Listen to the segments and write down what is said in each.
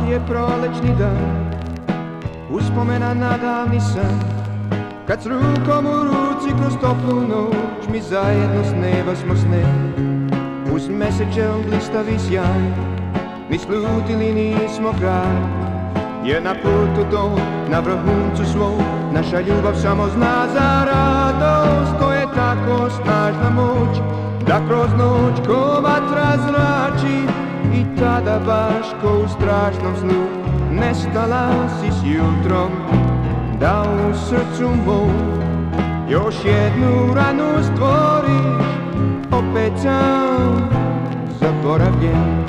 je prolećni dan, uspomena na davni san, kad s rukom u ruci kroz toplu noć mi zajedno s neba smo sne, uz mesečev blistavi sjaj, ni slutili nismo kraj, jer na putu tom, na vrhuncu svog, naša ljubav samo zna za radost. To je tako snažna moć, da kroz noć ko vatra zrači, i tada baš ko u strašnom snu nestala si s jutrom, da u srcu mom još jednu ranu stvoriš, opet sam zaboravljen.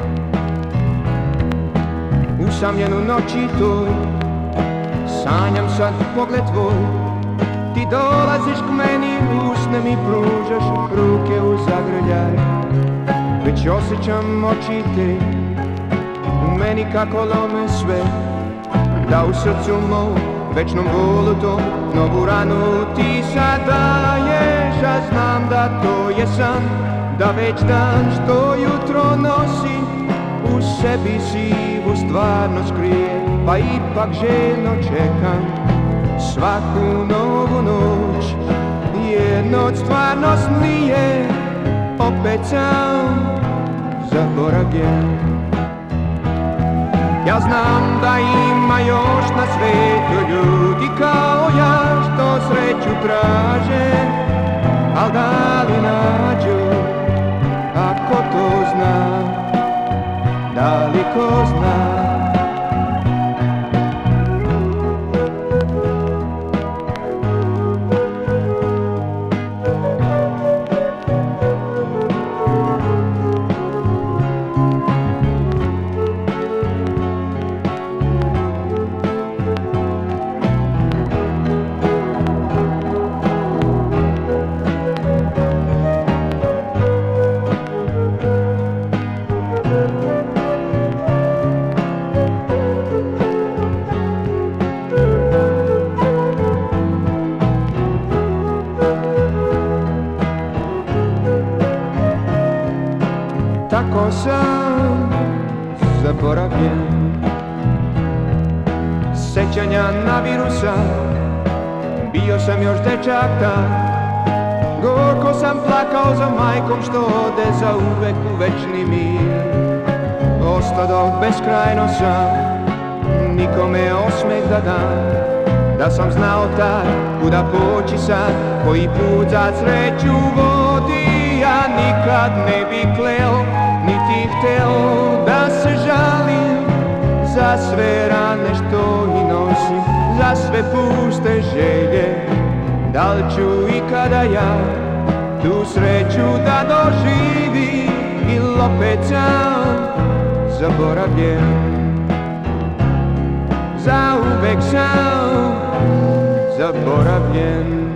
Usamljen u noći toj, sanjam sad pogled tvoj, ti dolaziš k meni, usne mi pružaš ruke u zagrljaj, već osjećam oči te u meni kako lome sve, da u srcu mom večnom bolu tom novu ranu ti sad daješ, a znam da to je san, da već dan što jutro nosi u sebi sivu stvarnost krije, pa ipak željno čekam svaku novu noć, jer noć stvarnost nije, opet sam zaboravljen. Ja znam da ima još na svijetu ljudi kao ja što sreću traže, al da li nađu, ako to zna, da li ko zna. Tako sam zaboravljen, sećanja nabiru sad, bio sam još dečak tad, gorko sam plakao za majkom što ode za uvek u večni mir. Ostadoh beskrajno sam, nikome osmeh da dam, da sam znao tad kuda poći sad, koji put za sreću vodi, ja nikad ne bi kleo, niti hteo da se žalim za sve rane što i nosim, za sve puste želje, da li ću ikada ja tu sreću da doživim, ili opet sam zaboravljen. Zauvek sam zaboravljen.